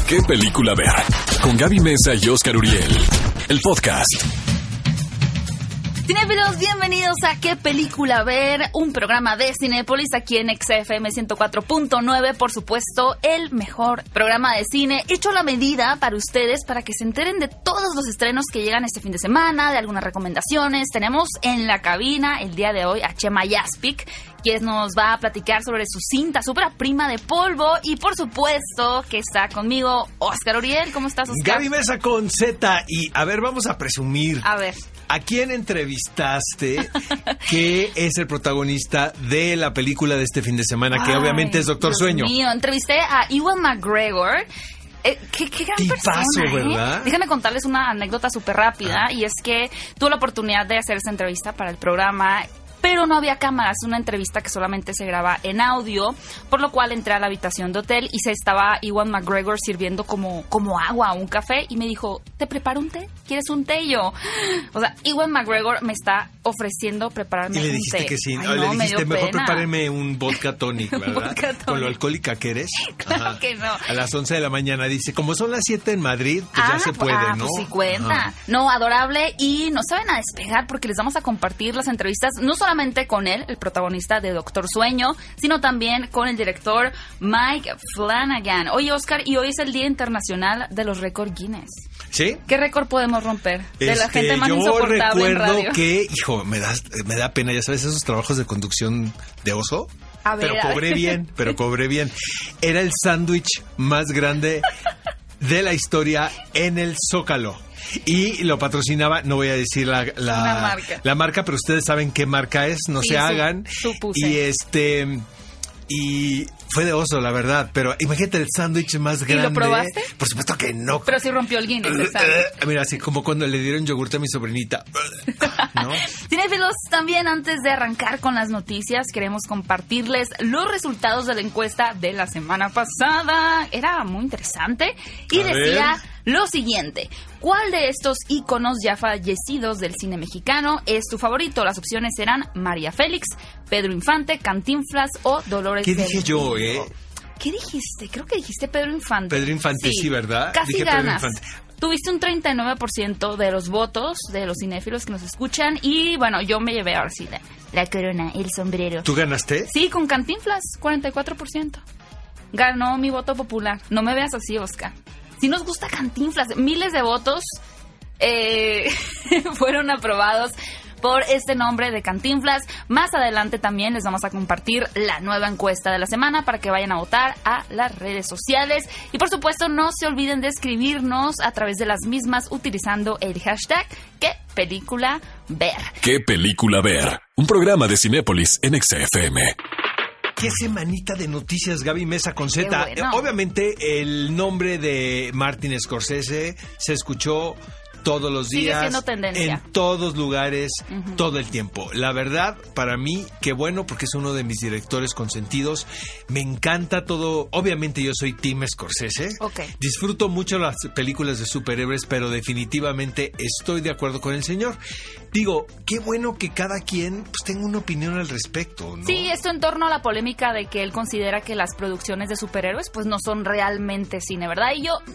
¿Qué película ver? Con Gaby Mesa y Oscar Uriel. El podcast. Cinéfilos, bienvenidos a ¿Qué película ver? Un programa de Cinépolis aquí en XFM 104.9. Por supuesto, el mejor programa de cine hecho a la medida para ustedes, para que se enteren de todos los estrenos que llegan este fin de semana, de algunas recomendaciones. Tenemos en la cabina el día de hoy a Chema Yaspic, quien nos va a platicar sobre su cinta Súper Prima de Polvo. Y por supuesto que está conmigo Oscar Uriel. ¿Cómo estás, Oscar? Gaby Mesa con Z. Y a ver, vamos a presumir. A ver. ¿A quién entrevistaste que es el protagonista de la película de este fin de semana? Que obviamente es Doctor Sueño. Dios mío, entrevisté a Ewan McGregor. Qué gran tipazo, persona, ¿verdad? Déjame contarles una anécdota súper rápida. Y es que tuve la oportunidad de hacer esta entrevista para el programa, pero no había cámaras, una entrevista que solamente se graba en audio, por lo cual entré a la habitación de hotel y se estaba Ewan McGregor sirviendo como agua o un café y me dijo, ¿te preparo un té? ¿Quieres un té? Y yo, o sea, Ewan McGregor me está ofreciendo prepararme un té. Y le dijiste que sí. Ay, le dijiste, mejor pena. prepárenme un vodka tonic, ¿verdad? Vodka tonic. Con lo alcohólica que eres. Claro. Ajá. Que no. A las 11 de la mañana dice, como son las 7 en Madrid, pues ya se puede, ¿no? Pues sí cuenta. Ajá. No, adorable. Y no saben a despegar porque les vamos a compartir las entrevistas, no solamente con él, el protagonista de Doctor Sueño, sino también con el director Mike Flanagan. Oye, Oscar, y hoy es el Día Internacional de los Récords Guinness. ¿Sí? ¿Qué récord podemos romper? De la gente más yo insoportable en radio. recuerdo que, hijo, me da pena, ya sabes, esos trabajos de conducción de oso. A ver, pero cobré bien. Era el sándwich más grande de la historia en el Zócalo. Y lo patrocinaba, no voy a decir la marca, pero ustedes saben qué marca es, no sí, se hagan. supuse. Y fue de oso, la verdad, pero imagínate el sándwich más grande. ¿Y lo probaste? Por supuesto que no. Pero sí rompió el Guinness el sándwich. Mira, así como cuando le dieron yogur a mi sobrinita, ¿no? Cinéfilos, también antes de arrancar con las noticias, queremos compartirles los resultados de la encuesta de la semana pasada. Era muy interesante y decía lo siguiente: ¿cuál de estos íconos ya fallecidos del cine mexicano es tu favorito? Las opciones eran María Félix, Pedro Infante, Cantinflas o Dolores ¿Qué del dije yo, Río. ¿Qué dijiste? Creo que dijiste Pedro Infante. Pedro Infante, sí, ¿verdad? Casi dije ganas. Pedro Infante. Tuviste un 39% de los votos de los cinéfilos que nos escuchan. Y bueno, yo me llevé ahora sí la corona, el sombrero. ¿Tú ganaste? Sí, con Cantinflas, 44%. Ganó mi voto popular. No me veas así, Oscar. Si nos gusta Cantinflas, miles de votos fueron aprobados por este nombre de Cantinflas. Más adelante también les vamos a compartir la nueva encuesta de la semana para que vayan a votar a las redes sociales. Y por supuesto no se olviden de escribirnos a través de las mismas utilizando el hashtag ¿Qué película ver? ¿Qué película ver? Un programa de Cinépolis en XFM. ¿Qué semanita de noticias, Gaby Mesa con Z? Bueno. Obviamente el nombre de Martin Scorsese se escuchó todos los días, sigue siendo tendencia en todos lugares, todo el tiempo. La verdad, para mí, qué bueno, porque es uno de mis directores consentidos. Me encanta todo. Obviamente yo soy Team Scorsese. Okay. Disfruto mucho las películas de superhéroes, pero definitivamente estoy de acuerdo con el señor. Digo, qué bueno que cada quien pues tenga una opinión al respecto, ¿no? Sí, esto en torno a la polémica de que él considera que las producciones de superhéroes pues no son realmente cine, ¿verdad? Y yo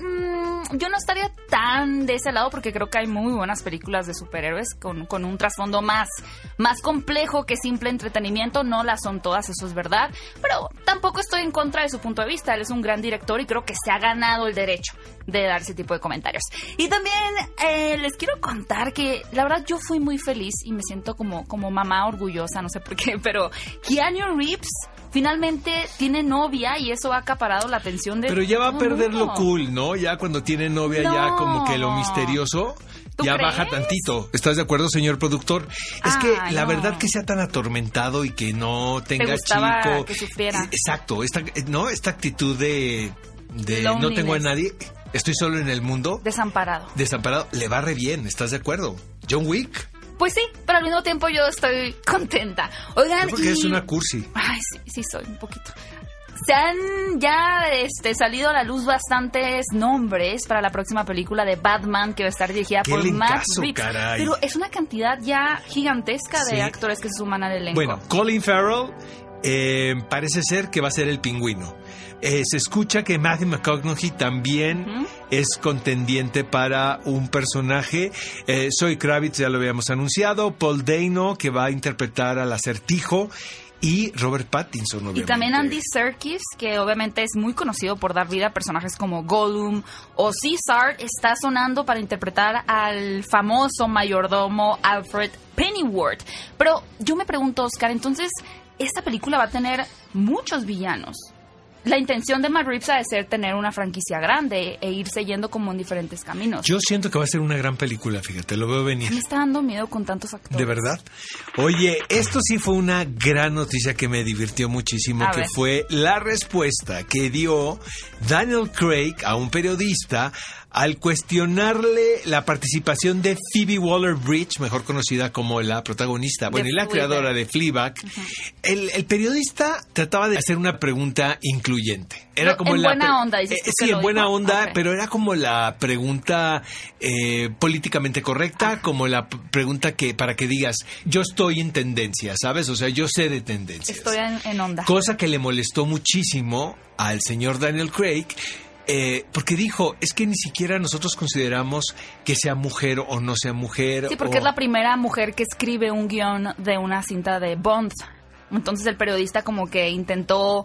no estaría tan de ese lado porque creo que hay muy buenas películas de superhéroes con un trasfondo más complejo que simple entretenimiento. No las son todas, eso es verdad, pero tampoco estoy en contra de su punto de vista. Él es un gran director y creo que se ha ganado el derecho de dar ese tipo de comentarios. Y también les quiero contar que la verdad yo fui muy feliz y me siento como mamá orgullosa, no sé por qué, pero Keanu Reeves finalmente tiene novia y eso ha acaparado la atención de... Pero ya va a perder mundo. lo cool, ¿no? Ya cuando tiene novia, No. ya como que lo misterioso ya crees? baja tantito. ¿Estás de acuerdo, señor productor? Es que la verdad que sea tan atormentado y que no tenga gustaba chico... que sufriera. Exacto, esta actitud de no tengo a nadie, estoy solo en el mundo. Desamparado, le va re bien, ¿estás de acuerdo? John Wick. Pues sí, pero al mismo tiempo yo estoy contenta. Oigan, porque es una cursi. Ay, sí soy un poquito. Se han ya salido a la luz bastantes nombres para la próxima película de Batman que va a estar dirigida por Matt Reeves. Caray. Pero es una cantidad ya gigantesca de actores que se suman al elenco. Bueno, Colin Farrell parece ser que va a ser el Pingüino. se escucha que Matthew McConaughey también es contendiente para un personaje. Zoe Kravitz ya lo habíamos anunciado, Paul Dano, que va a interpretar al Acertijo, y Robert Pattinson, obviamente. Y también Andy Serkis, que obviamente es muy conocido por dar vida a personajes como Gollum o Caesar, está sonando para interpretar al famoso mayordomo Alfred Pennyworth. Pero yo me pregunto, Oscar, entonces, esta película va a tener muchos villanos. La intención de Matt Reeves ha de ser tener una franquicia grande e irse yendo como en diferentes caminos. Yo siento que va a ser una gran película, fíjate, lo veo venir. Me está dando miedo con tantos actores. ¿De verdad? Oye, esto sí fue una gran noticia que me divirtió muchísimo, que fue la respuesta que dio Daniel Craig a un periodista al cuestionarle la participación de Phoebe Waller-Bridge, mejor conocida como la protagonista, bueno, y la creadora de Fleabag. El periodista trataba de hacer una pregunta incluyente. Era como en buena onda, dices tú. Sí, en buena onda, okay. Pero era como la pregunta políticamente correcta, como la pregunta que para que digas, yo estoy en tendencia, ¿sabes? O sea, yo sé de tendencias. Estoy en onda. Cosa que le molestó muchísimo al señor Daniel Craig, porque dijo, es que ni siquiera nosotros consideramos que sea mujer o no sea mujer. Sí, porque es la primera mujer que escribe un guión de una cinta de Bond. Entonces el periodista como que intentó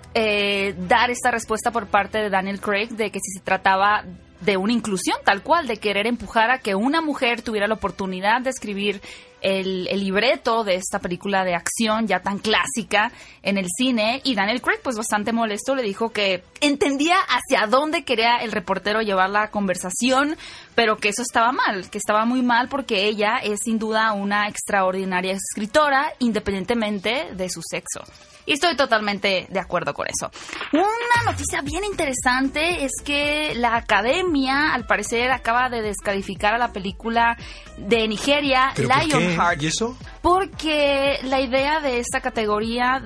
dar esta respuesta por parte de Daniel Craig de que si se trataba de una inclusión tal cual, de querer empujar a que una mujer tuviera la oportunidad de escribir el libreto de esta película de acción ya tan clásica en el cine. Y Daniel Craig, pues bastante molesto, le dijo que entendía hacia dónde quería el reportero llevar la conversación, pero que eso estaba mal, que estaba muy mal porque ella es sin duda una extraordinaria escritora, independientemente de su sexo. Y estoy totalmente de acuerdo con eso. Una noticia bien interesante es que la Academia, al parecer, acaba de descalificar a la película de Nigeria, Lionheart. ¿Y eso? Porque la idea de esta categoría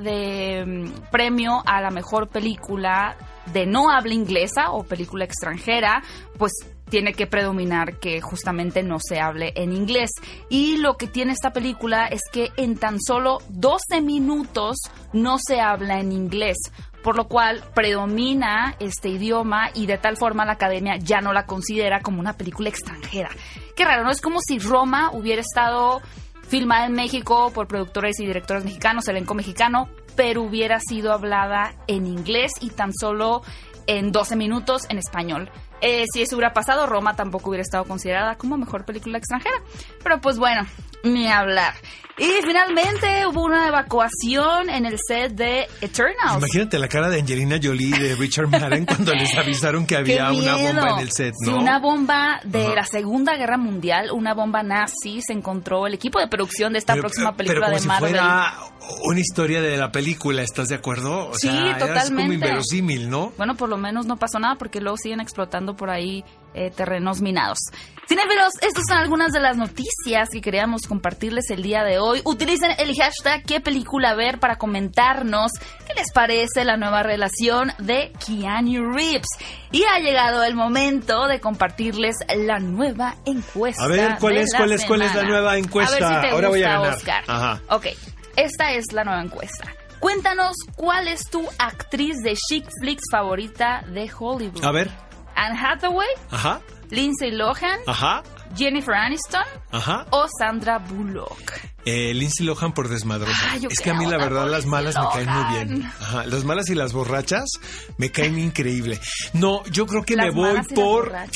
de premio a la mejor película de no habla inglesa o película extranjera, pues tiene que predominar que justamente no se hable en inglés. Y lo que tiene esta película es que en tan solo 12 minutos no se habla en inglés, por lo cual predomina este idioma y de tal forma la Academia ya no la considera como una película extranjera. Qué raro, ¿no? Es como si Roma hubiera estado filmada en México por productores y directores mexicanos, elenco mexicano, pero hubiera sido hablada en inglés y tan solo en 12 minutos en español. Si eso hubiera pasado, Roma tampoco hubiera estado considerada como mejor película extranjera. Pero pues bueno, ni hablar. Y finalmente hubo una evacuación en el set de Eternals. Imagínate la cara de Angelina Jolie y de Richard Madden cuando les avisaron que había una bomba en el set, ¿no? Sí, una bomba de la Segunda Guerra Mundial, una bomba nazi, se encontró el equipo de producción de esta próxima película de Marvel. Pero como si fuera una historia de la película, ¿estás de acuerdo? O sí, sea, totalmente. Es como inverosímil, ¿no? Bueno, por lo menos no pasó nada porque luego siguen explotando por ahí terrenos minados. Cinéfilos, estas son algunas de las noticias que queríamos compartirles el día de hoy. Utilicen el hashtag qué película ver para comentarnos qué les parece la nueva relación de Keanu Reeves. Y ha llegado el momento de compartirles la nueva encuesta. A ver, ¿cuál es la nueva encuesta? A ver si te Ahora gusta, voy a ganar. Oscar. Ajá. Ok, esta es la nueva encuesta. Cuéntanos cuál es tu actriz de chick flicks favorita de Hollywood. A ver. Anne Hathaway, ajá, Lindsay Lohan, ajá, Jennifer Aniston, ajá, o Sandra Bullock. Lindsay Lohan por desmadrosa. Es que a mí la verdad las malas me caen muy bien. Ajá, las malas y las borrachas me caen increíble. No, yo creo que me voy por... ya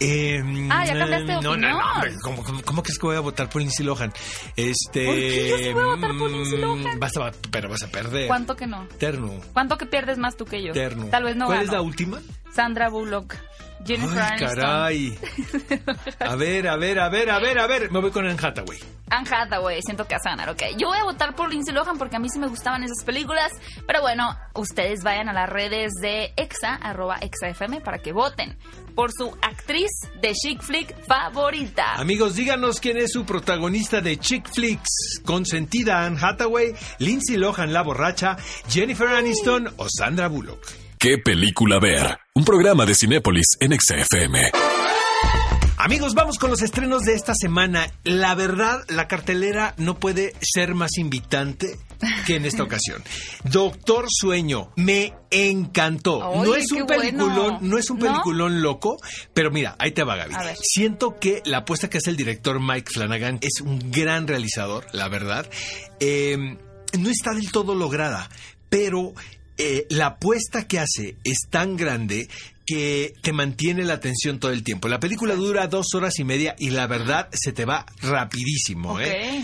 cambiaste de opinión. No. ¿Cómo crees que voy a votar por Lindsay Lohan? ¿Por qué yo sí voy a votar por Lindsay Lohan? Pero vas a perder. ¿Cuánto que no? Terno. ¿Cuánto que pierdes más tú que yo? Terno. Tal vez no ¿Cuál gano. es la última? Sandra Bullock. Jennifer Aniston. Caray. A ver. Me voy con Anne Hathaway. Anne Hathaway, siento que vas a ganar, ok. Yo voy a votar por Lindsay Lohan porque a mí sí me gustaban esas películas. Pero bueno, ustedes vayan a las redes de Exa, @ExaFM, para que voten por su actriz de chick flick favorita. Amigos, díganos quién es su protagonista de chick flicks consentida: Anne Hathaway, Lindsay Lohan la borracha, Jennifer Aniston o Sandra Bullock. ¿Qué película ver? Un programa de Cinépolis en Exa FM. Amigos, vamos con los estrenos de esta semana. La verdad, la cartelera no puede ser más invitante que en esta ocasión. Doctor Sueño, me encantó. Oye, no es un peliculón, bueno. no es un peliculón loco, pero mira, ahí te va, Gaby. Siento que la apuesta que hace el director Mike Flanagan es un gran realizador, la verdad. No está del todo lograda, pero la apuesta que hace es tan grande que te mantiene la atención todo el tiempo. La película dura 2 horas y media y la verdad se te va rapidísimo.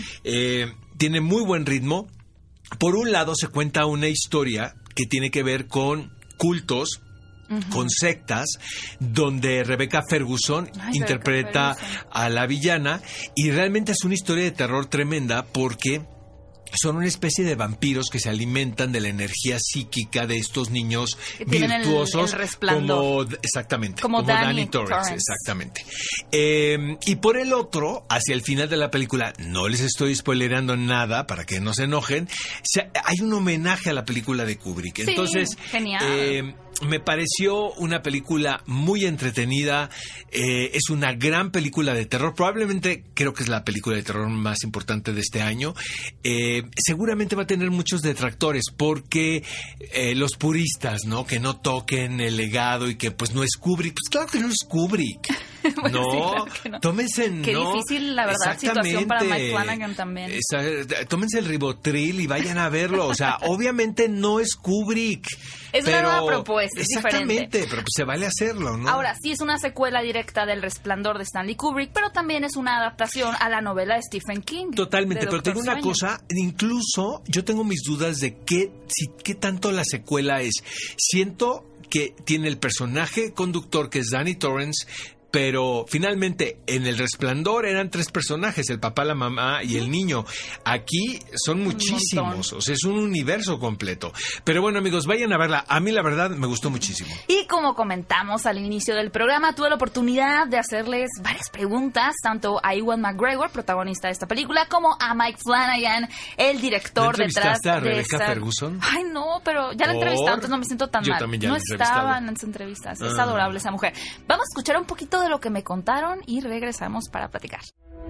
Tiene muy buen ritmo. Por un lado se cuenta una historia que tiene que ver con cultos, con sectas, donde Rebecca Ferguson interpreta a la villana, y realmente es una historia de terror tremenda porque son una especie de vampiros que se alimentan de la energía psíquica de estos niños virtuosos, el resplandor. Como Danny Torrance. Exactamente. Y por el otro, hacia el final de la película, no les estoy spoilerando nada para que no se enojen, hay un homenaje a la película de Kubrick. Entonces, genial. Me pareció una película muy entretenida. Es una gran película de terror. Probablemente creo que es la película de terror más importante de este año. Seguramente va a tener muchos detractores porque los puristas, ¿no? Que no toquen el legado y que pues no es Kubrick. Pues claro que no es Kubrick. Bueno, no, sí, claro que no. Tómense, Qué difícil, la verdad, situación para Mike Flanagan también. Tómense el ribotril y vayan a verlo. O sea, obviamente no es Kubrick. Es una nueva propuesta, es exactamente, diferente. Pero pues se vale hacerlo, ¿no? Ahora, sí es una secuela directa del Resplandor de Stanley Kubrick, pero también es una adaptación a la novela de Stephen King. Totalmente, pero te digo una cosa, incluso yo tengo mis dudas de qué tanto la secuela es. Siento que tiene el personaje conductor que es Danny Torrance, pero finalmente en El Resplandor eran 3 personajes, el papá, la mamá y el niño. Aquí son muchísimos, o sea, es un universo completo. Pero bueno, amigos, vayan a verla. A mí la verdad me gustó muchísimo. Y como comentamos al inicio del programa, tuve la oportunidad de hacerles varias preguntas, tanto a Ewan McGregor, protagonista de esta película, como a Mike Flanagan, el director detrás de Rebecca Ferguson? Ay, no, pero ya la entrevisté, entonces no me siento tan mal. También ya no estaba en las entrevistas. Es adorable esa mujer. Vamos a escuchar un poquito de lo que me contaron y regresamos para platicar.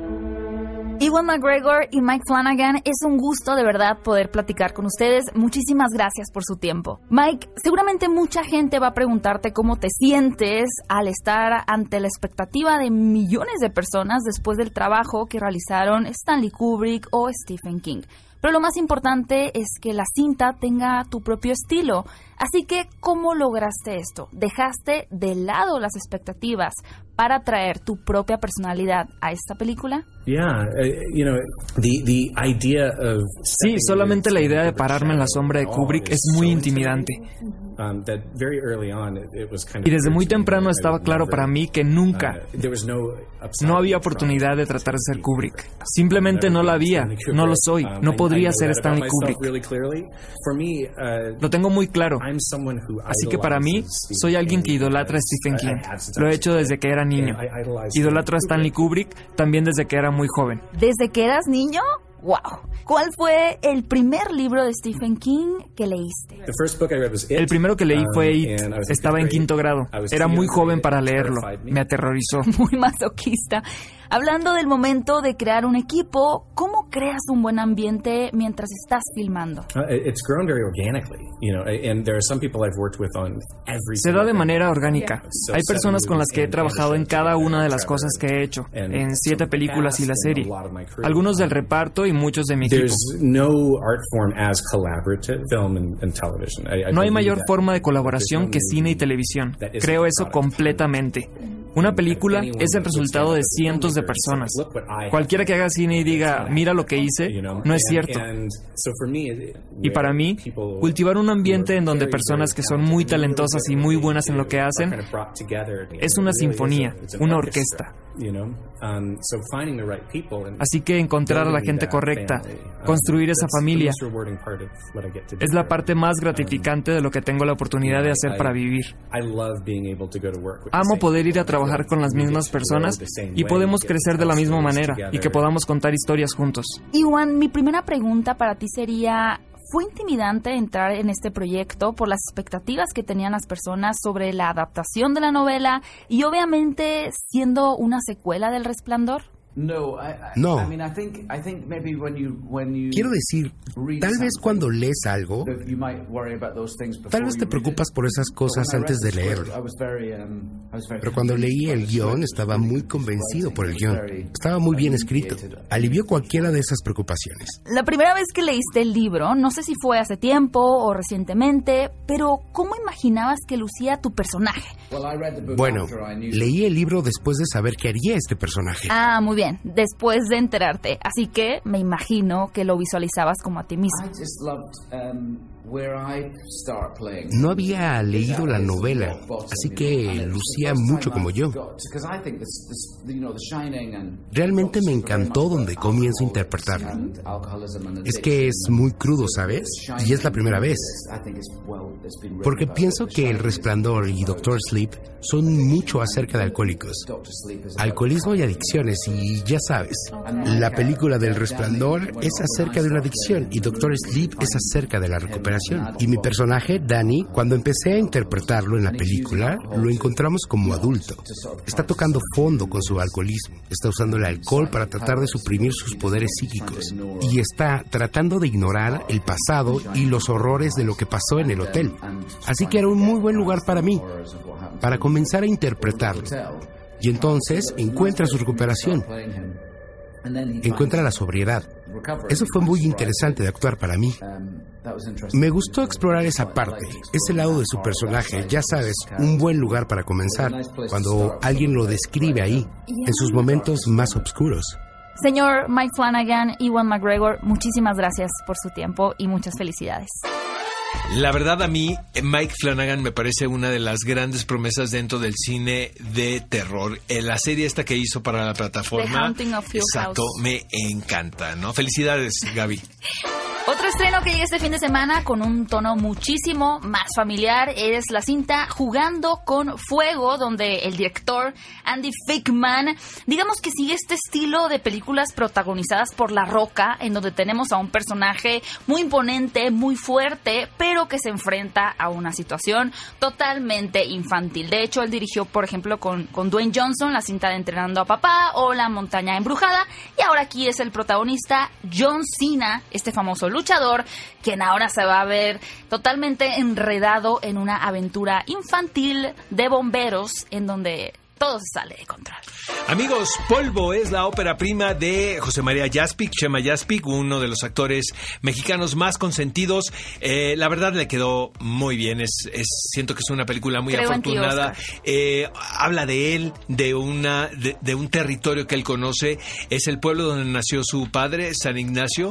Ewan McGregor y Mike Flanagan, es un gusto de verdad poder platicar con ustedes. Muchísimas gracias por su tiempo. Mike, seguramente mucha gente va a preguntarte cómo te sientes al estar ante la expectativa de millones de personas después del trabajo que realizaron Stanley Kubrick o Stephen King. Pero lo más importante es que la cinta tenga tu propio estilo. Así que, ¿cómo lograste esto? ¿Dejaste de lado las expectativas para traer tu propia personalidad a esta película? Sí, solamente la idea de pararme en la sombra de Kubrick es muy intimidante. Y desde muy temprano estaba claro para mí que nunca, no había oportunidad de tratar de ser Kubrick. Simplemente no la había, no lo soy, no podría ser Stanley Kubrick. Lo tengo muy claro. Así que para mí, soy alguien que idolatra a Stephen King. Lo he hecho desde que era niño. Idolatro a Stanley Kubrick también desde que era muy joven. ¿Desde que eras niño? ¡Wow! ¿Cuál fue el primer libro de Stephen King que leíste? El primero que leí fue It. Estaba en 5º grado. Era muy joven para leerlo. Me aterrorizó. Muy masoquista. Hablando del momento de crear un equipo, ¿cómo creas un buen ambiente mientras estás filmando? Se da de manera orgánica. Hay personas con las que he trabajado en cada una de las cosas que he hecho, en 7 películas y la serie. Algunos del reparto y muchos de mi equipo. No hay mayor forma de colaboración que cine y televisión. Creo eso completamente. Una película es el resultado de cientos de personas. Cualquiera que haga cine y diga, mira lo que hice, no es cierto. Y para mí, cultivar un ambiente en donde personas que son muy talentosas y muy buenas en lo que hacen, es una sinfonía, una orquesta. Así que encontrar a la gente correcta, construir esa familia, es la parte más gratificante de lo que tengo la oportunidad de hacer para vivir. Amo poder ir a trabajar con las mismas personas y podemos crecer de la misma manera y que podamos contar historias juntos. Ewan, mi primera pregunta para ti sería, ¿fue intimidante entrar en este proyecto por las expectativas que tenían las personas sobre la adaptación de la novela y obviamente siendo una secuela del Resplandor? No. Quiero decir, tal vez cuando lees algo, tal vez te preocupas por esas cosas antes de leerlo. Pero cuando leí el guión, estaba muy convencido por el guión. Estaba muy bien escrito. Alivió cualquiera de esas preocupaciones. La primera vez que leíste el libro, no sé si fue hace tiempo o recientemente, pero ¿cómo imaginabas que lucía tu personaje? Bueno, leí el libro después de saber qué haría este personaje. Ah, muy bien. Después de enterarte. Así que me imagino que lo visualizabas como a ti mismo. No había leído la novela, así que lucía mucho como yo. Realmente me encantó donde comienzo a interpretarlo. Es que es muy crudo, ¿sabes? Y es la primera vez. Porque pienso que El Resplandor y Dr. Sleep son mucho acerca de alcohólicos. Alcoholismo y adicciones, y ya sabes, la película del Resplandor es acerca de una adicción y Dr. Sleep es acerca de la recuperación. Y mi personaje, Danny, cuando empecé a interpretarlo en la película, lo encontramos como adulto. Está tocando fondo con su alcoholismo, está usando el alcohol para tratar de suprimir sus poderes psíquicos y está tratando de ignorar el pasado y los horrores de lo que pasó en el hotel. Así que era un muy buen lugar para mí, para comenzar a interpretarlo. Y entonces encuentra su recuperación, encuentra la sobriedad. Eso fue muy interesante de actuar para mí. Me gustó explorar esa parte, ese lado de su personaje, ya sabes, un buen lugar para comenzar, cuando alguien lo describe ahí, en sus momentos más oscuros. Señor Mike Flanagan, Ewan McGregor, muchísimas gracias por su tiempo y muchas felicidades. La verdad, a mí, Mike Flanagan me parece una de las grandes promesas dentro del cine de terror. La serie esta que hizo para la plataforma, The Haunting of Hill exacto, House. me encanta, ¿no? Felicidades, Gaby. Otro estreno que llega este fin de semana con un tono muchísimo más familiar es la cinta Jugando con Fuego, donde el director Andy Fickman, digamos que sigue este estilo de películas protagonizadas por La Roca, en donde tenemos a un personaje muy imponente, muy fuerte, pero que se enfrenta a una situación totalmente infantil. De hecho, él dirigió, por ejemplo, con Dwayne Johnson la cinta de Entrenando a Papá o La Montaña Embrujada, y ahora aquí es el protagonista John Cena, este famoso luchador, quien ahora se va a ver totalmente enredado en una aventura infantil de bomberos en donde todo se sale de control. Amigos, Polvo es la ópera prima de José María Yáspik, Chema Yáspik, uno de los actores mexicanos más consentidos. La verdad le quedó muy bien. Siento que es una película muy afortunada. Habla de él, de un territorio que él conoce. Es el pueblo donde nació su padre, San Ignacio.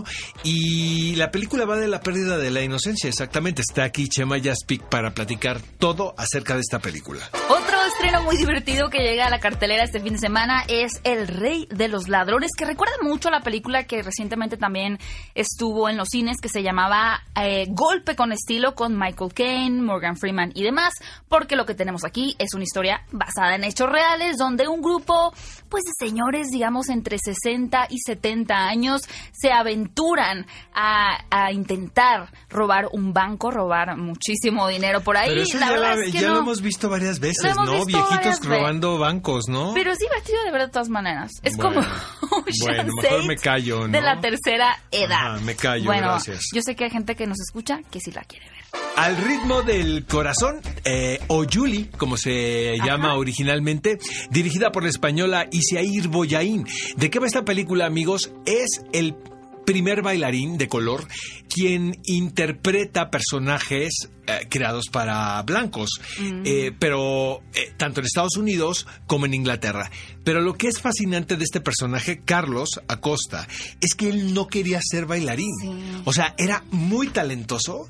Y la película va de la pérdida de la inocencia, exactamente. Está aquí Chema Yáspik para platicar todo acerca de esta película. Otro estreno muy divertido que llega a la cartelera este fin de semana es El Rey de los Ladrones, que recuerda mucho a la película que recientemente también estuvo en los cines, que se llamaba Golpe con Estilo, con Michael Caine, Morgan Freeman y demás, porque lo que tenemos aquí es una historia basada en hechos reales, donde un grupo pues de señores, digamos, entre 60 y 70 años se aventuran a intentar robar un banco, robar muchísimo dinero por ahí. Pero eso la verdad es que lo hemos visto varias veces, ¿no? Viejitos robando bancos, ¿no? Pero es divertido de ver de todas maneras. Es como bueno, mejor me callo, ¿no? De la tercera edad. Ajá, me callo, bueno, gracias. Yo sé que hay gente que nos escucha que sí la quiere ver. Al ritmo del corazón, o Julie, como se llama originalmente, dirigida por la española Isiair Boyaín. ¿De qué va esta película, amigos? Es el primer bailarín de color quien interpreta personajes creados para blancos, pero tanto en Estados Unidos como en Inglaterra. Pero lo que es fascinante de este personaje, Carlos Acosta, es que él no quería ser bailarín. Sí. O sea, era muy talentoso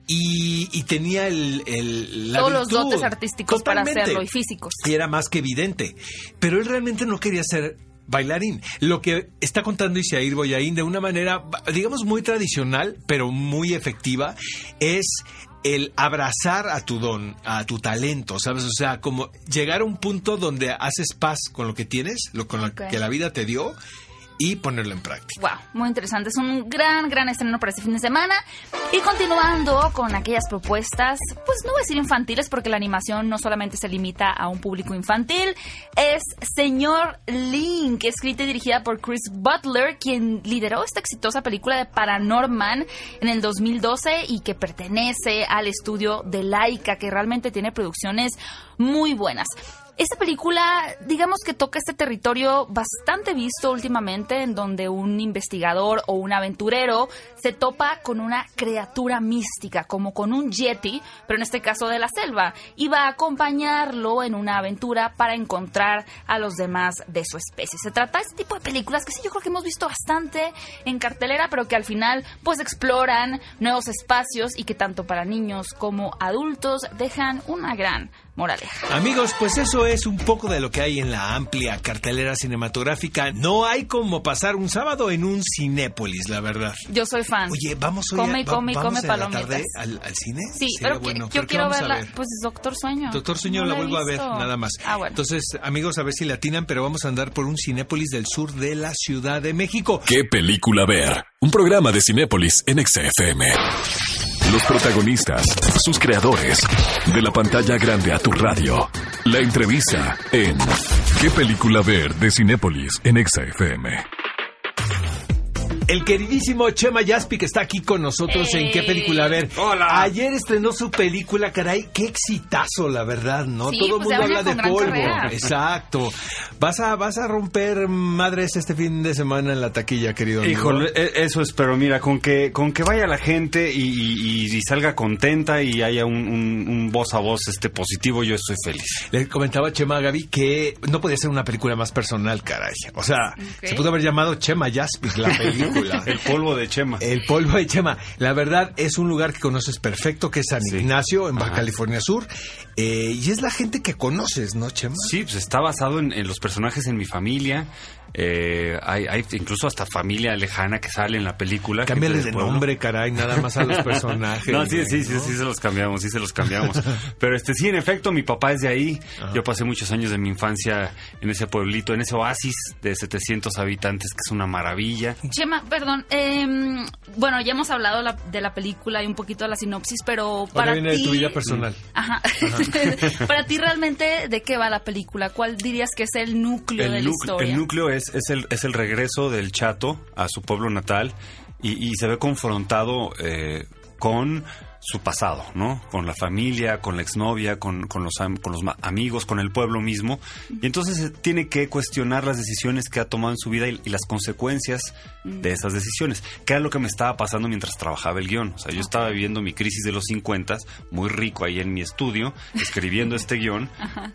y tenía todos los dotes artísticos totalmente para hacerlo y físicos. Y era más que evidente. Pero él realmente no quería ser bailarín. Lo que está contando Isiair Boyaín de una manera, digamos, muy tradicional, pero muy efectiva, es el abrazar a tu don, a tu talento, ¿sabes? O sea, como llegar a un punto donde haces paz con lo que tienes, con lo que la vida te dio, y ponerlo en práctica. Wow, muy interesante. Es un gran estreno para este fin de semana. Y continuando con aquellas propuestas, pues no voy a decir infantiles porque la animación no solamente se limita a un público infantil. Es Señor Link, escrita y dirigida por Chris Butler, quien lideró esta exitosa película de Paranorman en el 2012 y que pertenece al estudio de Laika, que realmente tiene producciones muy buenas. Esta película, digamos que toca este territorio bastante visto últimamente, en donde un investigador o un aventurero se topa con una criatura mística, como con un yeti, pero en este caso de la selva, y va a acompañarlo en una aventura para encontrar a los demás de su especie. Se trata de este tipo de películas que sí, yo creo que hemos visto bastante en cartelera, pero que al final pues exploran nuevos espacios y que tanto para niños como adultos dejan una gran moraleja. Amigos, pues eso es un poco de lo que hay en la amplia cartelera cinematográfica. No hay como pasar un sábado en un Cinépolis, la verdad. Yo soy fan. Oye, vamos hoy come a palomitas. La tarde al cine. Sí, pero bueno. Yo quiero verla. Pues Doctor Sueño. Doctor Sueño no la vuelvo a ver, nada más. Bueno. Entonces, amigos, a ver si la atinan, pero vamos a andar por un Cinépolis del sur de la Ciudad de México. ¿Qué película ver? Un programa de Cinépolis en XFM. Los protagonistas, sus creadores, de la pantalla grande a tu radio. La entrevista en ¿Qué película ver? De Cinépolis en XFM. El queridísimo Chema Yaspi, que está aquí con nosotros en ¿Qué película ver? Hola. Ayer estrenó su película, caray, qué exitazo, la verdad, ¿no? Sí, todo el pues mundo habla de polvo. Carrera. Exacto. Vas a romper madres este fin de semana en la taquilla, querido amigo. Híjole, eso espero. Mira, con que vaya la gente y salga contenta y haya un voz a voz positivo, yo estoy feliz. Le comentaba a Chema a Gaby que no podía ser una película más personal, caray. O sea, se pudo haber llamado Chema Yaspi, la película. El polvo de Chema. El polvo de Chema. La verdad, es un lugar que conoces perfecto, que es San Ignacio, en Baja California Sur. Y es la gente que conoces, ¿no, Chema? Sí, pues está basado en los personajes en mi familia. Hay incluso hasta familia lejana que sale en la película. Cámbiales de nombre, caray, nada más a los personajes. No, sí se los cambiamos. Pero sí, en efecto, mi papá es de ahí. Ajá. Yo pasé muchos años de mi infancia en ese pueblito, en ese oasis de 700 habitantes, que es una maravilla. Chema, perdón, bueno, ya hemos hablado de la película y un poquito de la sinopsis, pero para ahora viene ti... de tu vida personal. Ajá. Para ti, realmente, ¿de qué va la película? ¿Cuál dirías que es el núcleo de la historia? El núcleo es el regreso del Chato a su pueblo natal y se ve confrontado con su pasado, ¿no? Con la familia, con la exnovia, con los amigos, con el pueblo mismo. Y entonces tiene que cuestionar las decisiones que ha tomado en su vida y las consecuencias de esas decisiones. Que era lo que me estaba pasando mientras trabajaba el guión. O sea, yo estaba viviendo mi crisis de los 50, muy rico ahí en mi estudio, escribiendo este guión.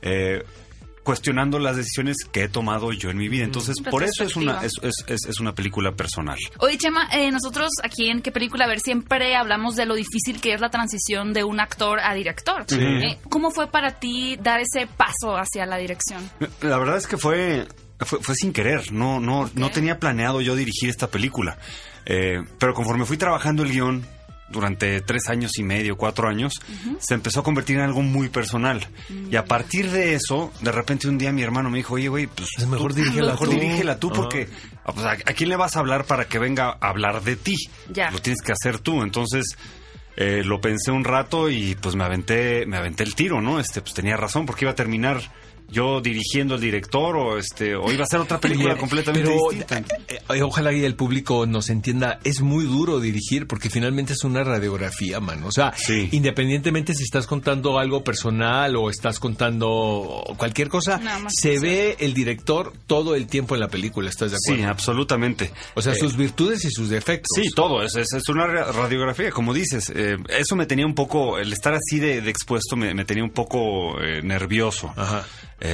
Cuestionando las decisiones que he tomado yo en mi vida. Entonces, por eso es una película personal. Oye, Chema, nosotros aquí en ¿Qué película ver? Siempre hablamos de lo difícil que es la transición de un actor a director. Sí. ¿Cómo fue para ti dar ese paso hacia la dirección? La verdad es que fue sin querer. No tenía planeado yo dirigir esta película. Pero conforme fui trabajando el guión durante 3 años y medio, 4 años, se empezó a convertir en algo muy personal. Y a partir de eso, de repente un día mi hermano me dijo, oye, güey, pues es mejor dirígela tú, porque pues, ¿a quién le vas a hablar para que venga a hablar de ti? Ya. Lo tienes que hacer tú. Entonces, lo pensé un rato y pues me aventé el tiro, ¿no? Pues tenía razón, porque iba a terminar yo dirigiendo al director o iba a ser otra película completamente distinta. Ojalá y el público nos entienda, es muy duro dirigir porque finalmente es una radiografía, man. O sea, independientemente si estás contando algo personal o estás contando cualquier cosa, se ve el director todo el tiempo en la película, ¿estás de acuerdo? Sí, absolutamente. O sea, sus virtudes y sus defectos. Sí, todo, es una radiografía, como dices. Eso me tenía un poco, el estar así de expuesto me tenía un poco nervioso. Ajá.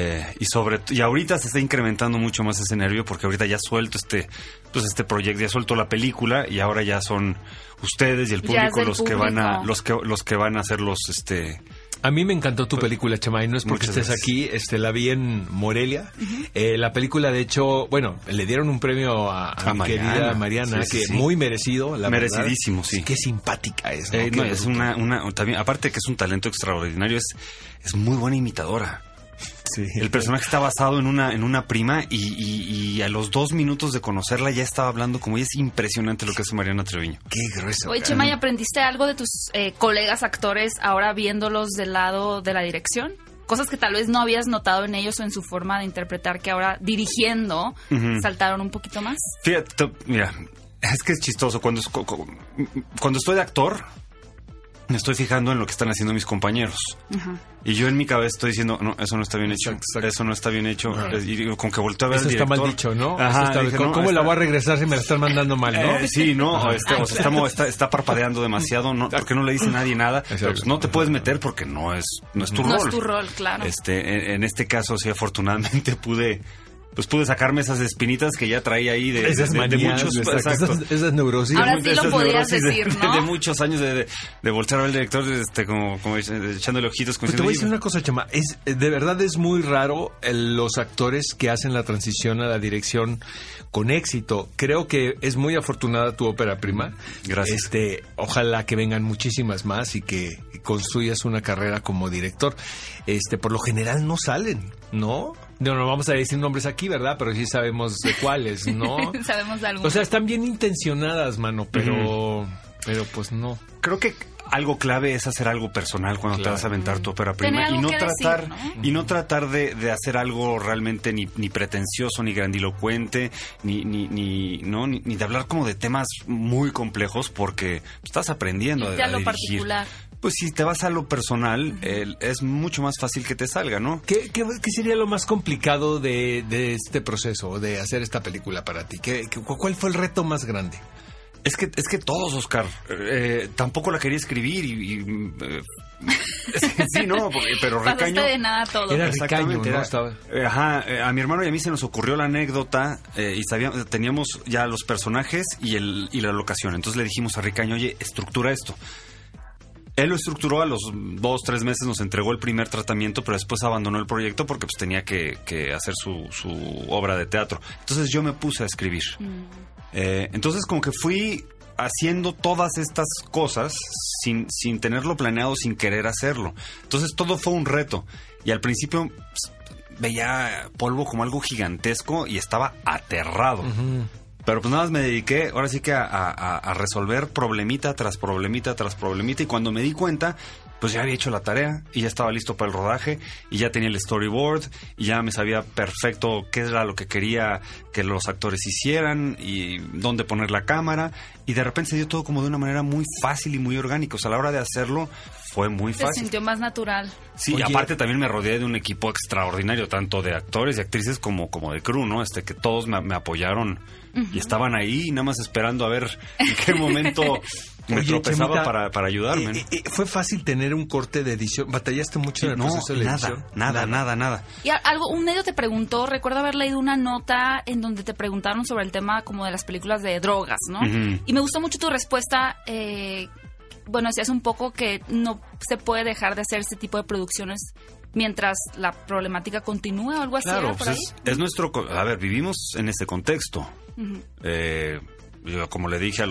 Y ahorita se está incrementando mucho más ese nervio porque ahorita ya suelto este proyecto, ya suelto la película y ahora ya son ustedes y el público los que van a hacer los A mí me encantó tu película, Chema, y no es porque estés aquí, la vi en Morelia. La película, de hecho, bueno, le dieron un premio a mi querida Mariana, muy merecido, la verdad. Merecidísimo, sí. Qué simpática es, ¿no? Es también, aparte que es un talento extraordinario, es muy buena imitadora. Sí. El personaje está basado en una prima y a los 2 minutos de conocerla ya estaba hablando como ella. Es impresionante lo que hace Mariana Treviño. Qué grueso. Oye, Chema, ¿y aprendiste algo de tus colegas actores ahora viéndolos del lado de la dirección? Cosas que tal vez no habías notado en ellos o en su forma de interpretar, que ahora dirigiendo saltaron un poquito más. Fíjate, mira, es que es chistoso. Cuando estoy de actor, me estoy fijando en lo que están haciendo mis compañeros. Y yo en mi cabeza estoy diciendo, no, eso no está bien hecho. Exacto. Eso no está bien hecho. Y con que volteo a ver eso al director, está mal dicho, ¿no? Ajá, dije, ¿cómo la voy a regresar si me la están mandando mal, no? Sí, no. O sea, está parpadeando demasiado. No, ¿por qué no le dice nadie nada? Pero, pues, no te puedes meter porque no es tu rol. No es tu rol, claro. En este caso, sí, afortunadamente pude sacarme esas espinitas que ya traía ahí de muchos... Esas neurosis. Ahora sí lo podías decir, ¿no? De muchos años de voltear al director, como echándole ojitos. Pero te voy a decir una cosa, Chema. De verdad es muy raro los actores que hacen la transición a la dirección con éxito. Creo que es muy afortunada tu ópera prima. Gracias. Ojalá que vengan muchísimas más y que construyas una carrera como director. Por lo general no salen, ¿no? No vamos a decir nombres aquí, ¿verdad? Pero sí sabemos de cuáles, ¿no? Sabemos de algunos. O sea, están bien intencionadas, mano, pero pues no. Creo que algo clave es hacer algo personal cuando te vas a aventar tu ópera prima y no tratar de hacer algo realmente ni pretencioso, ni grandilocuente, ni de hablar como de temas muy complejos, porque estás aprendiendo a dirigir. Particular. Pues si te vas a lo personal, es mucho más fácil que te salga, ¿no? ¿Qué sería lo más complicado de este proceso, de hacer esta película para ti? ¿Cuál fue el reto más grande? Es que todos, Oscar. Tampoco la quería escribir sí, no, pero Ricaño... Pasaste de nada todo. Era Ricaño, ¿no? A mi hermano y a mí se nos ocurrió la anécdota y teníamos ya los personajes y la locación. Entonces le dijimos a Ricaño, oye, estructura esto. Él lo estructuró, a los 2-3 meses nos entregó el primer tratamiento, pero después abandonó el proyecto porque pues tenía que hacer su obra de teatro. Entonces yo me puse a escribir. Entonces como que fui haciendo todas estas cosas sin tenerlo planeado, sin querer hacerlo. Entonces todo fue un reto. Y al principio veía polvo como algo gigantesco y estaba aterrado. Pero pues nada más me dediqué, ahora sí que a resolver problemita tras problemita tras problemita. Y cuando me di cuenta, pues ya había hecho la tarea y ya estaba listo para el rodaje y ya tenía el storyboard y ya me sabía perfecto qué era lo que quería que los actores hicieran y dónde poner la cámara. Y de repente se dio todo como de una manera muy fácil y muy orgánica. O sea, a la hora de hacerlo fue muy fácil. Se sintió más natural. Sí, y aparte también me rodeé de un equipo extraordinario, tanto de actores y actrices como de crew, ¿no? Que todos me apoyaron y estaban ahí nada más esperando a ver en qué momento me tropezaba, Chemita, para ayudarme. ¿Fue fácil tener un corte de edición? ¿Batallaste mucho en el proceso de edición? Nada. Y un medio te preguntó, recuerdo haber leído una nota en donde te preguntaron sobre el tema como de las películas de drogas, ¿no? Y me gustó mucho tu respuesta. Decías un poco que no se puede dejar de hacer este tipo de producciones mientras la problemática continúe o algo así. Claro, pues es nuestro... A ver, vivimos en este contexto. Yo, como le dije a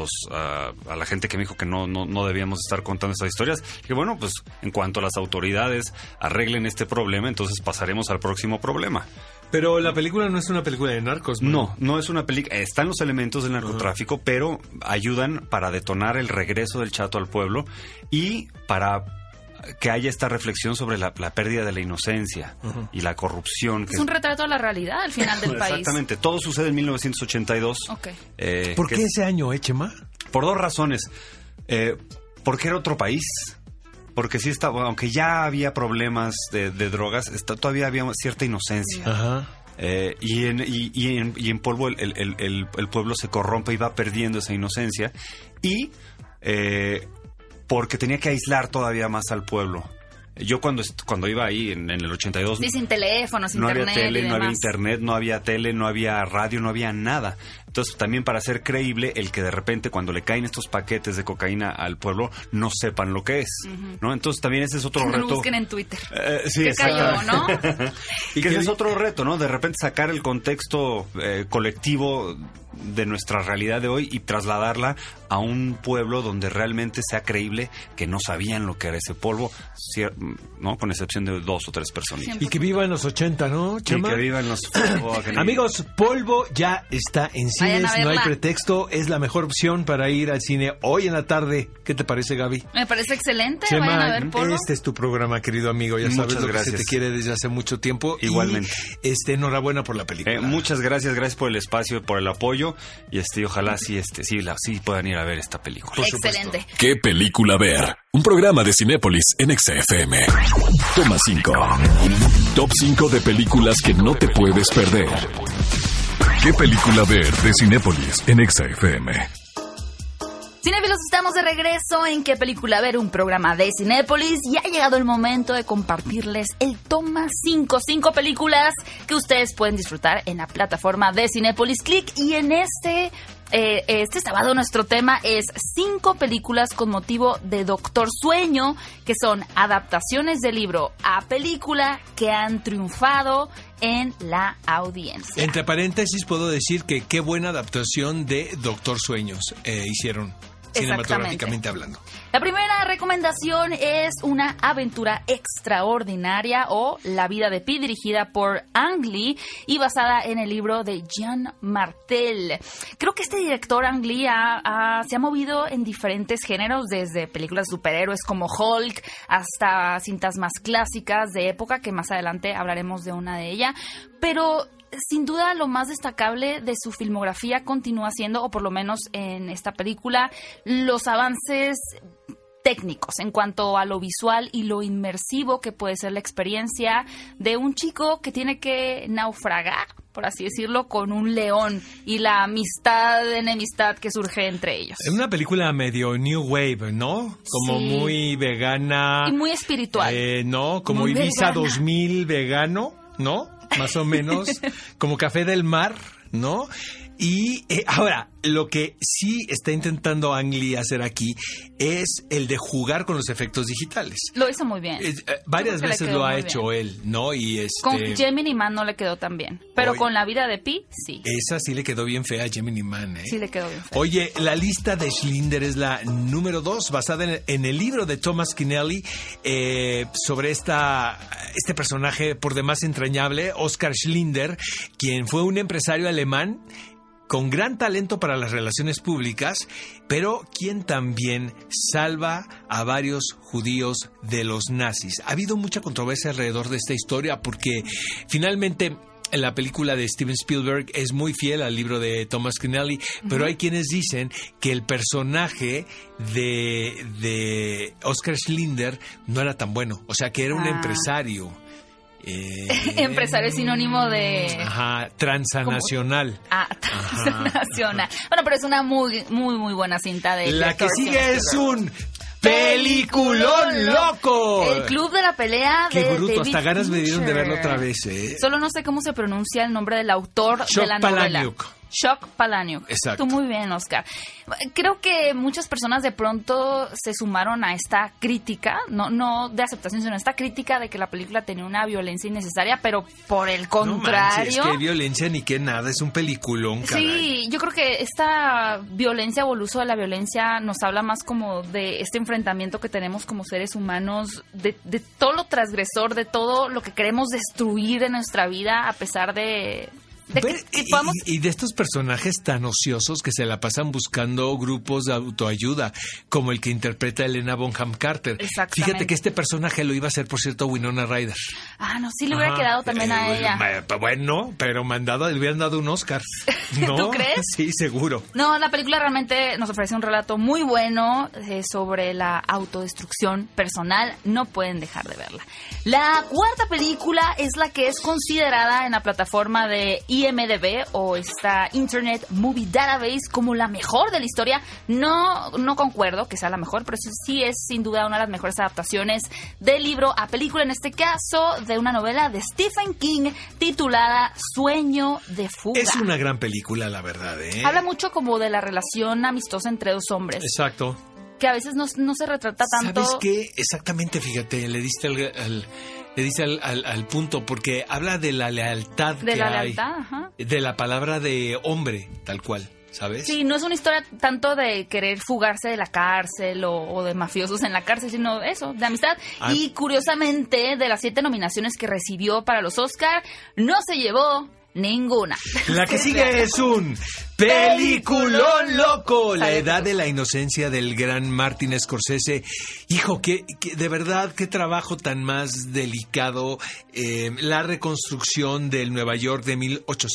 la gente que me dijo que no debíamos estar contando estas historias, que bueno, pues en cuanto las autoridades arreglen este problema, entonces pasaremos al próximo problema. Pero la película no es una película de narcos, ¿no? No es una película. Están los elementos del narcotráfico, pero ayudan para detonar el regreso del Chato al pueblo y para que haya esta reflexión sobre la pérdida de la inocencia y la corrupción. Es un retrato de la realidad al final del país. Exactamente. Todo sucede en 1982. Okay. ¿Por qué ese año, Chema? Por 2 razones. Porque era otro país. Porque sí estaba, aunque ya había problemas de drogas, todavía había cierta inocencia. Ajá. Y en polvo el pueblo se corrompe y va perdiendo esa inocencia. Y porque tenía que aislar todavía más al pueblo. Yo cuando iba ahí en el 82... Sí, sin teléfonos, no internet había tele, y demás. No había internet, no había tele, no había radio, no había nada. Entonces, también para ser creíble, el que de repente cuando le caen estos paquetes de cocaína al pueblo, no sepan lo que es, ¿no? Entonces, también ese es otro reto. Lo busquen en Twitter. Sí, ¿Qué cayó, no? Y que ese es otro reto, ¿no? De repente sacar el contexto colectivo de nuestra realidad de hoy y trasladarla a un pueblo donde realmente sea creíble que no sabían lo que era ese polvo, ¿no? Con excepción de 2 o 3 personas. Y que viva en los 80, ¿no, Chema? Y que viva en los... Amigos, Polvo ya está en cines, no hay pretexto, es la mejor opción para ir al cine hoy en la tarde. ¿Qué te parece, Gaby? Me parece excelente, Chema, vayan a ver Polvo. Este es tu programa, querido amigo, ya sabes lo que se te quiere desde hace mucho tiempo. Igualmente. Y enhorabuena por la película. Muchas gracias por el espacio, por el apoyo y ojalá sí puedan ir a ver esta película. Por excelente. Supuesto. ¿Qué película ver? Un programa de Cinépolis en XFM. Toma 5. Top 5 de películas que no te puedes perder. ¿Qué película ver de Cinépolis en XFM? Cinéfilos, estamos de regreso en ¿Qué película ver? Un programa de Cinépolis. Y ha llegado el momento de compartirles el Toma 5. 5 películas que ustedes pueden disfrutar en la plataforma de Cinépolis Click. Y en este sábado nuestro tema es 5 películas con motivo de Doctor Sueño, que son adaptaciones del libro a película que han triunfado en la audiencia. Entre paréntesis puedo decir que qué buena adaptación de Doctor Sueños hicieron. Cinematográficamente hablando. La primera recomendación es Una aventura extraordinaria o La vida de Pi, dirigida por Ang Lee y basada en el libro de Jean Martel. Creo que este director Ang Lee se ha movido en diferentes géneros, desde películas de superhéroes como Hulk hasta cintas más clásicas de época, que más adelante hablaremos de una de ellas, pero sin duda lo más destacable de su filmografía continúa siendo, o por lo menos en esta película, los avances técnicos en cuanto a lo visual y lo inmersivo que puede ser la experiencia de un chico que tiene que naufragar, por así decirlo, con un león y la enemistad que surge entre ellos. Es una película medio New Wave, ¿no? Como sí, muy vegana. Y muy espiritual. ¿No? Como muy Ibiza vegana. 2000 vegano, ¿no? Más o menos, como Café del Mar, ¿no? Y ahora, lo que sí está intentando Ang Lee hacer aquí es el de jugar con los efectos digitales. Lo hizo muy bien. Varias veces lo ha hecho él, ¿no? Y con Gemini Man no le quedó tan bien, pero con La vida de Pi, sí. Esa sí le quedó bien fea a Gemini Man, ¿eh? Sí le quedó bien fea. Oye, La lista de Schindler es la número 2, basada en el libro de Thomas Keneally, sobre este personaje por demás entrañable, Oskar Schindler, quien fue un empresario alemán con gran talento para las relaciones públicas, pero quien también salva a varios judíos de los nazis. Ha habido mucha controversia alrededor de esta historia porque finalmente la película de Steven Spielberg es muy fiel al libro de Thomas Keneally, pero hay quienes dicen que el personaje de Oskar Schindler no era tan bueno, o sea que era un empresario. Empresario es sinónimo de... transnacional. Transnacional. Bueno, pero es una muy, muy, muy buena cinta de... La que sigue es un... ¡peliculón loco! El Club de la Pelea de Qué bruto, David hasta ganas me dieron de Fincher. verlo otra vez, ¿eh? Solo no sé cómo se pronuncia el nombre del autor de la novela. Palahniuk. Chuck Palahniuk. Exacto. Tú muy bien, Oscar. Creo que muchas personas de pronto se sumaron a esta crítica, no de aceptación, sino esta crítica de que la película tenía una violencia innecesaria, pero por el contrario... No manches, qué violencia ni qué nada, es un peliculón, caray. Sí, yo creo que esta violencia o el uso de la violencia nos habla más como de este enfrentamiento que tenemos como seres humanos, de todo lo transgresor, de todo lo que queremos destruir de nuestra vida, a pesar de que podamos... y de estos personajes tan ociosos que se la pasan buscando grupos de autoayuda, como el que interpreta a Helena Bonham Carter. Exactamente. Fíjate que este personaje lo iba a hacer, por cierto, Winona Ryder. No, sí le hubiera quedado también a ella. Bueno, pero le hubieran dado un Oscar. ¿No? ¿Tú crees? Sí, seguro. No, la película realmente nos ofrece un relato muy bueno sobre la autodestrucción personal. No pueden dejar de verla. La cuarta película es la que es considerada en la plataforma de IMDb o esta Internet Movie Database como la mejor de la historia. No concuerdo que sea la mejor, pero sí es sin duda una de las mejores adaptaciones del libro a película, en este caso de una novela de Stephen King titulada Sueño de fuga. Es una gran película, la verdad, ¿eh? Habla mucho como de la relación amistosa entre dos hombres. Exacto. Que a veces no se retrata tanto. ¿Sabes qué? Exactamente, fíjate, le diste Le dice al punto, porque habla de la lealtad de que la hay, lealtad, ajá. De la palabra de hombre, tal cual, ¿sabes? Sí, no es una historia tanto de querer fugarse de la cárcel o de mafiosos en la cárcel, sino eso, de amistad. Y curiosamente, de las 7 nominaciones que recibió para los Oscar, no se llevó ninguna. La que sigue es un peliculón loco. La edad de la inocencia del gran Martin Scorsese. Hijo, que de verdad, qué trabajo tan más delicado. La reconstrucción del Nueva York de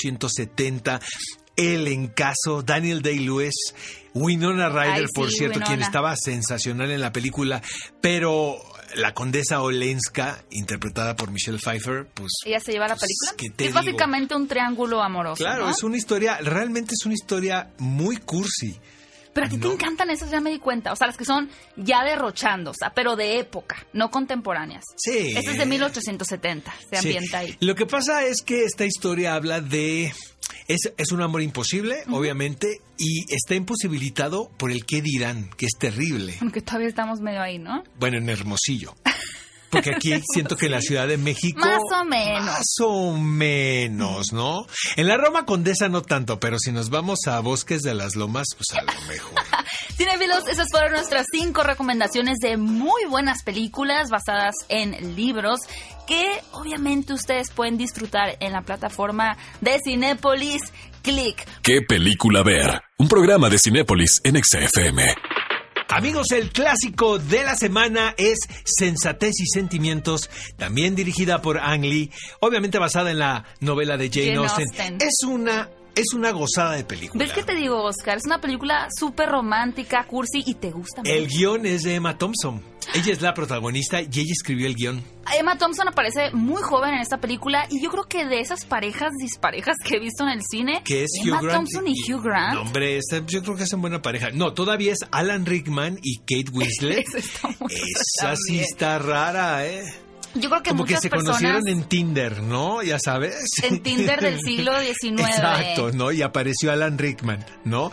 1870. El encaso, Daniel Day-Lewis, Winona Ryder, por cierto, Winona, quien estaba sensacional en la película, pero la condesa Olenska, interpretada por Michelle Pfeiffer, pues... ¿Ella se lleva la película? Pues, es básicamente un triángulo amoroso, claro, ¿no? Es una historia, realmente es una historia muy cursi. Pero a ti te encantan esas, ya me di cuenta. O sea, las que son ya derrochando, o sea, pero de época, no contemporáneas. Sí. Esta es de 1870, se ambienta ahí. Lo que pasa es que esta historia habla de... Es un amor imposible, obviamente, y está imposibilitado por el qué dirán, que es terrible. Aunque todavía estamos medio ahí, ¿no? Bueno, en Hermosillo. Porque aquí siento que en la Ciudad de México... Más o menos. Más o menos, ¿no? En la Roma Condesa no tanto, pero si nos vamos a Bosques de las Lomas, pues a lo mejor. Cinéfilos, esas fueron nuestras 5 recomendaciones de muy buenas películas basadas en libros que obviamente ustedes pueden disfrutar en la plataforma de Cinépolis Click. ¿Qué película ver? Un programa de Cinépolis en XFM. Amigos, el clásico de la semana es Sensatez y Sentimientos, también dirigida por Ang Lee, obviamente basada en la novela de Jane Austen. Es una gozada de película. ¿Ves qué te digo, Oscar? Es una película súper romántica, cursi, y te gusta mucho. El guión es de Emma Thompson. Ella es la protagonista y ella escribió el guión. Emma Thompson aparece muy joven en esta película y yo creo que de esas parejas disparejas que he visto en el cine, que es Emma Thompson y Hugh Grant. No, hombre, yo creo que hacen buena pareja. No, todavía es Alan Rickman y Kate Winslet. Esa sí está rara, ¿eh? Yo creo que como muchas que se personas conocieron en Tinder, ¿no? Ya sabes. En Tinder del siglo XIX. Exacto, ¿no? Y apareció Alan Rickman, ¿no?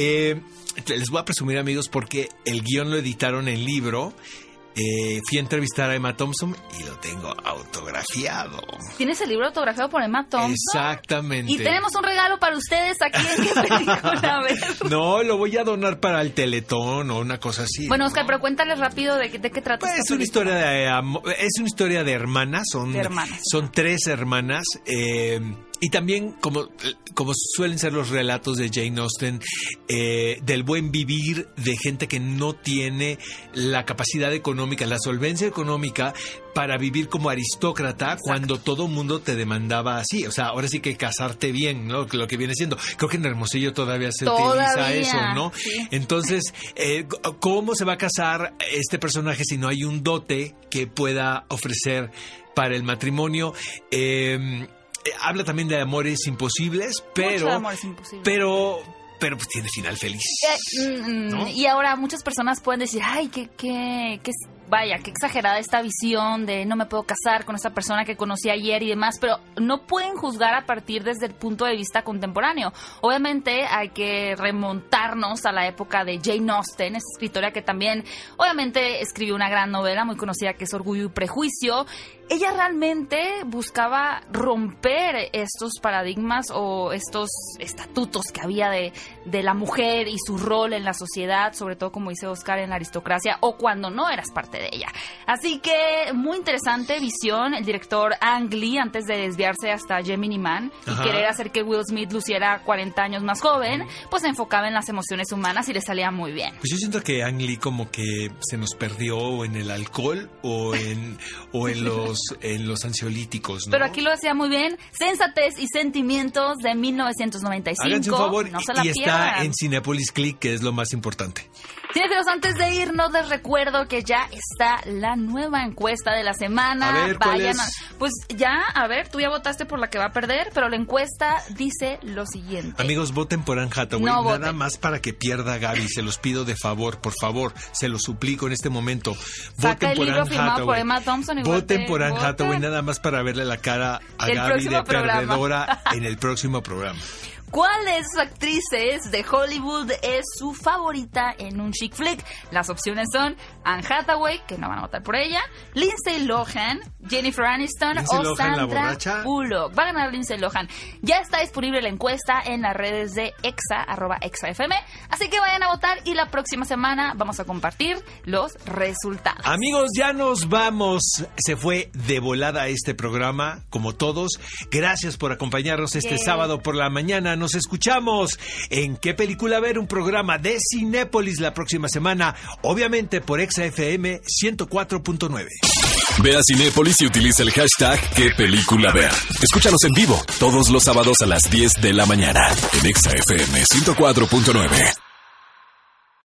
Les voy a presumir, amigos, porque el guión lo editaron en libro. Fui a entrevistar a Emma Thompson y lo tengo autografiado. ¿Tienes el libro autografiado por Emma Thompson? Exactamente. Y tenemos un regalo para ustedes aquí en ¿Qué película ver? No, lo voy a donar para el Teletón o una cosa así. Bueno, Oscar, pero cuéntales rápido de qué trata pues esta película. Es una historia de hermanas. Son 3 hermanas. Y también, como suelen ser los relatos de Jane Austen, del buen vivir de gente que no tiene la capacidad económica, la solvencia económica para vivir como aristócrata. Exacto. Cuando todo mundo te demandaba así. O sea, ahora sí que casarte bien, ¿no? Lo que viene siendo. Creo que en Hermosillo todavía se utiliza eso, ¿no? Sí. Entonces, ¿cómo se va a casar este personaje si no hay un dote que pueda ofrecer para el matrimonio? Habla también de amores imposibles, pero pues tiene final feliz, ¿no? Y ahora muchas personas pueden decir, ay, qué exagerada esta visión de no me puedo casar con esta persona que conocí ayer y demás, pero no pueden juzgar a partir desde el punto de vista contemporáneo. Obviamente hay que remontarnos a la época de Jane Austen, esa escritora que también obviamente escribió una gran novela muy conocida que es Orgullo y Prejuicio. Ella realmente buscaba romper estos paradigmas o estos estatutos que había de la mujer y su rol en la sociedad, sobre todo, como dice Oscar, en la aristocracia o cuando no eras parte de ella. Así que muy interesante visión. El director Ang Lee, antes de desviarse hasta Gemini Man y querer hacer que Will Smith luciera 40 años más joven, pues se enfocaba en las emociones humanas y le salía muy bien. Pues yo siento que Ang Lee como que se nos perdió en el alcohol o en los ansiolíticos, ¿no? Pero aquí lo hacía muy bien. Sensatez y Sentimientos de 1995. Háganse un favor, no se la y pierdan. Está en Cinépolis Click, que es lo más importante. Cinéfilos, antes de irnos les recuerdo que ya está la nueva encuesta de la semana. A ver, ¿cuál es? Pues ya, a ver, tú ya votaste por la que va a perder, pero la encuesta dice lo siguiente. Amigos, voten por Anne Hathaway, nada más para que pierda Gaby, se los pido de favor, por favor, se los suplico en este momento. Saca el libro firmado por Emma Thompson. Voten por Anne Hathaway, nada más para verle la cara a Gaby de perdedora en el próximo programa. ¿Cuáles actrices de Hollywood es su favorita en un chick flick? Las opciones son Anne Hathaway, que no van a votar por ella, Lindsay Lohan, Jennifer Aniston o Sandra Bullock. Va a ganar Lindsay Lohan. Ya está disponible la encuesta en las redes de Exa, @ExaFM. Así que vayan a votar y la próxima semana vamos a compartir los resultados. Amigos, ya nos vamos. Se fue de volada este programa, como todos. Gracias por acompañarnos este sábado por la mañana. Nos escuchamos en ¿Qué película ver? Un programa de Cinépolis la próxima semana, obviamente por Exa FM 104.9. Ve a Cinépolis y utiliza el hashtag ¿Qué película ver? Escúchanos en vivo todos los sábados a las 10 de la mañana en Exa FM 104.9.